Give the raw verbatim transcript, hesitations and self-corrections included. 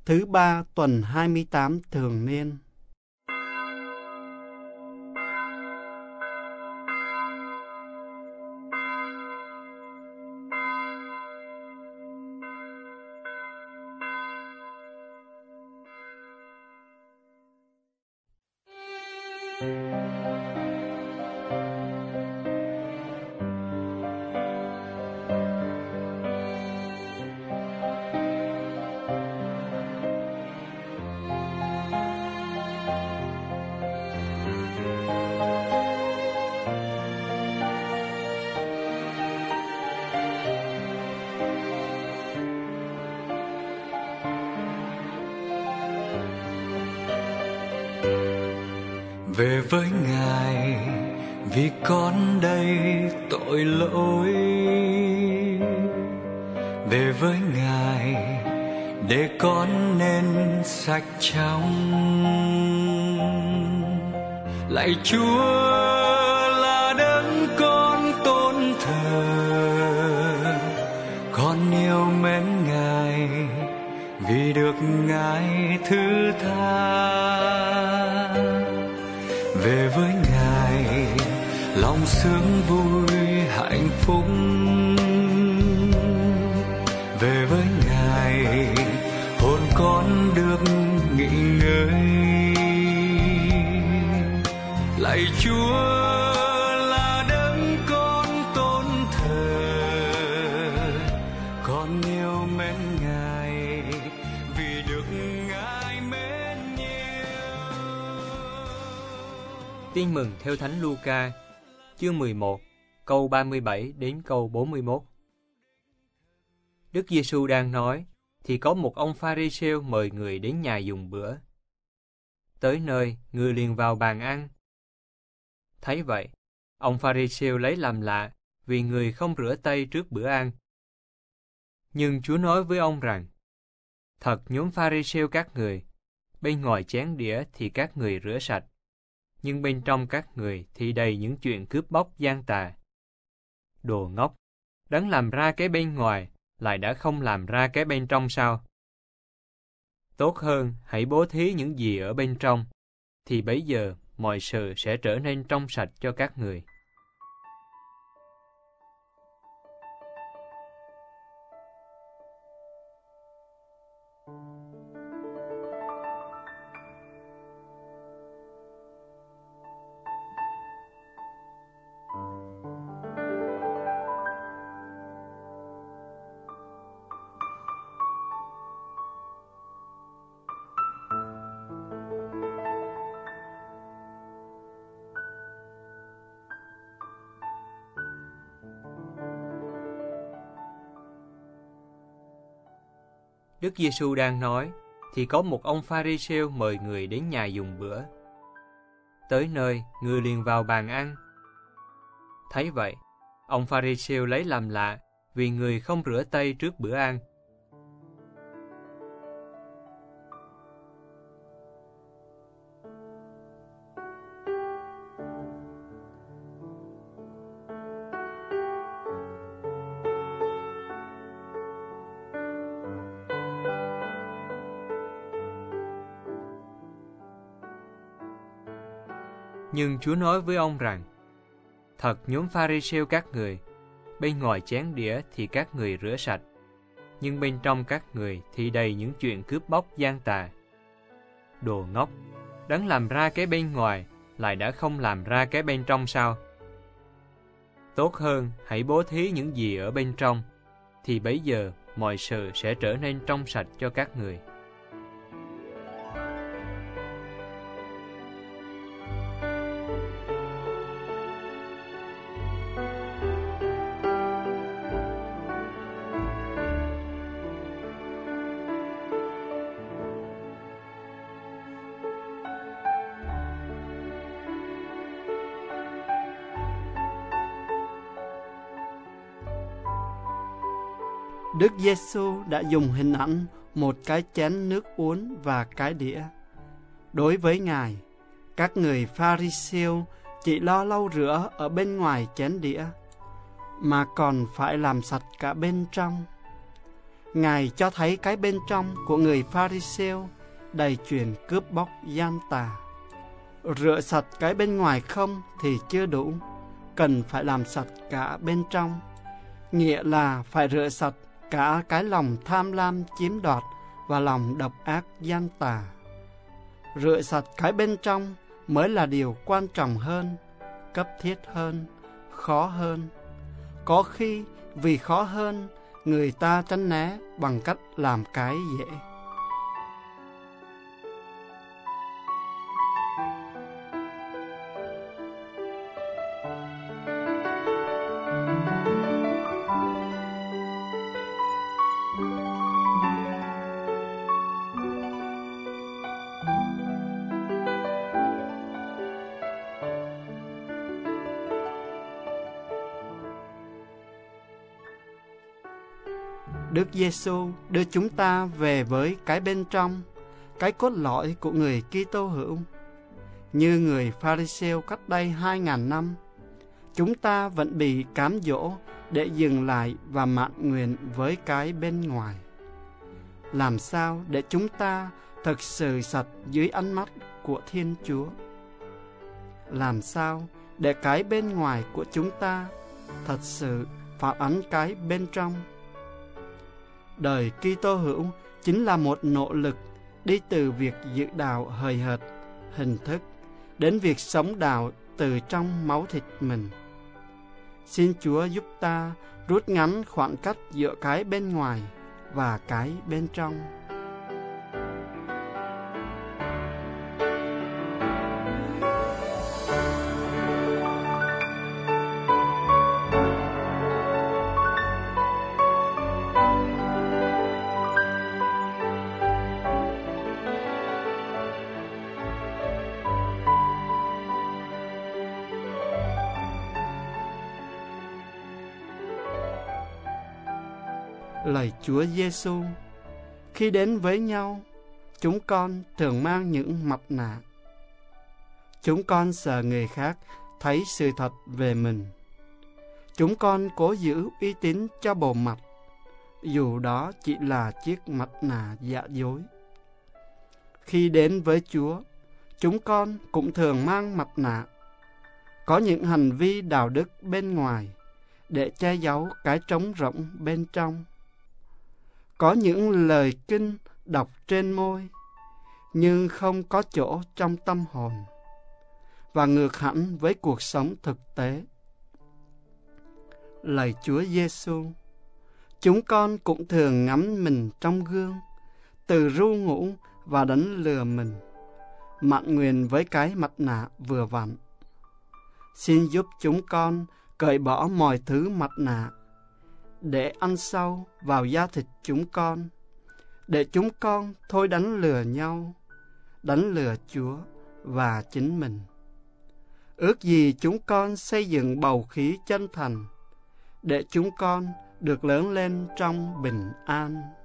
thứ ba tuần hai mươi tám thường niên. Về với Ngài vì con đây tội lỗi, về với Ngài để con nên sạch trong. Lạy Chúa là đấng con tôn thờ, con yêu mến Ngài vì được Ngài thứ tha. Về với Ngài lòng sướng vui hạnh phúc, về với Ngài hồn con được nghỉ ngơi. Lạy Chúa là đấng con tôn thờ, con yêu mến Ngài vì được Ngài mến nhiều. Tin mừng theo Thánh Luca, chương mười một, câu ba mươi bảy đến câu bốn mươi mốt. Đức Giêsu đang nói, thì có một ông Pha-ri-siêu mời người đến nhà dùng bữa. Tới nơi, người liền vào bàn ăn. Thấy vậy, ông Pha-ri-siêu lấy làm lạ, vì người không rửa tay trước bữa ăn. Nhưng Chúa nói với ông rằng, thật nhóm Pha-ri-siêu các người, bên ngoài chén đĩa thì các người rửa sạch, nhưng bên trong các người thì đầy những chuyện cướp bóc gian tà. Đồ ngốc, đấng làm ra cái bên ngoài, lại đã không làm ra cái bên trong sao? Tốt hơn hãy bố thí những gì ở bên trong, thì bấy giờ mọi sự sẽ trở nên trong sạch cho các người. Đức Giêsu đang nói, thì có một ông Pha-ri-siêu mời người đến nhà dùng bữa. Tới nơi, người liền vào bàn ăn. Thấy vậy, ông Pha-ri-siêu lấy làm lạ, vì người không rửa tay trước bữa ăn. Nhưng Chúa nói với ông rằng, thật nhóm Pha-ri-siêu các người, bên ngoài chén đĩa thì các người rửa sạch, nhưng bên trong các người thì đầy những chuyện cướp bóc gian tà. Đồ ngốc, đấng làm ra cái bên ngoài, lại đã không làm ra cái bên trong sao? Tốt hơn hãy bố thí những gì ở bên trong, thì bấy giờ mọi sự sẽ trở nên trong sạch cho các người. Đức Giêsu đã dùng hình ảnh một cái chén nước uống và cái đĩa. Đối với Ngài, các người Pha-ri-siêu chỉ lo lau rửa ở bên ngoài chén đĩa, mà còn phải làm sạch cả bên trong. Ngài cho thấy cái bên trong của người Pha-ri-siêu đầy chuyện cướp bóc gian tà. Rửa sạch cái bên ngoài không thì chưa đủ, cần phải làm sạch cả bên trong, nghĩa là phải rửa sạch cả cái lòng tham lam chiếm đoạt và lòng độc ác gian tà. Rửa sạch cái bên trong mới là điều quan trọng hơn, cấp thiết hơn, khó hơn. Có khi vì khó hơn, người ta tránh né bằng cách làm cái dễ. Đức Giêsu đưa chúng ta về với cái bên trong, cái cốt lõi của người Kitô hữu. Như người Pha-ri-siêu cách đây hai ngàn năm, chúng ta vẫn bị cám dỗ để dừng lại và mạn nguyện với cái bên ngoài. Làm sao để chúng ta thật sự sạch dưới ánh mắt của Thiên Chúa? Làm sao để cái bên ngoài của chúng ta thật sự phản ánh cái bên trong? Đời Kitô hữu chính là một nỗ lực đi từ việc giữ đạo hời hợt, hình thức, đến việc sống đạo từ trong máu thịt mình. Xin Chúa giúp ta rút ngắn khoảng cách giữa cái bên ngoài và cái bên trong. Lạy Chúa Giêsu, khi đến với nhau, chúng con thường mang những mặt nạ. Chúng con sợ người khác thấy sự thật về mình. Chúng con cố giữ uy tín cho bộ mặt, dù đó chỉ là chiếc mặt nạ giả dối. Khi đến với Chúa, chúng con cũng thường mang mặt nạ, có những hành vi đạo đức bên ngoài để che giấu cái trống rỗng bên trong. Có những lời kinh đọc trên môi, nhưng không có chỗ trong tâm hồn, và ngược hẳn với cuộc sống thực tế. Lạy Chúa Giêsu, chúng con cũng thường ngắm mình trong gương, từ ru ngủ và đánh lừa mình, mạn nguyện với cái mặt nạ vừa vặn. Xin giúp chúng con cởi bỏ mọi thứ mặt nạ, để ăn sâu vào da thịt chúng con, để chúng con thôi đánh lừa nhau, đánh lừa Chúa và chính mình. Ước gì chúng con xây dựng bầu khí chân thành, để chúng con được lớn lên trong bình an.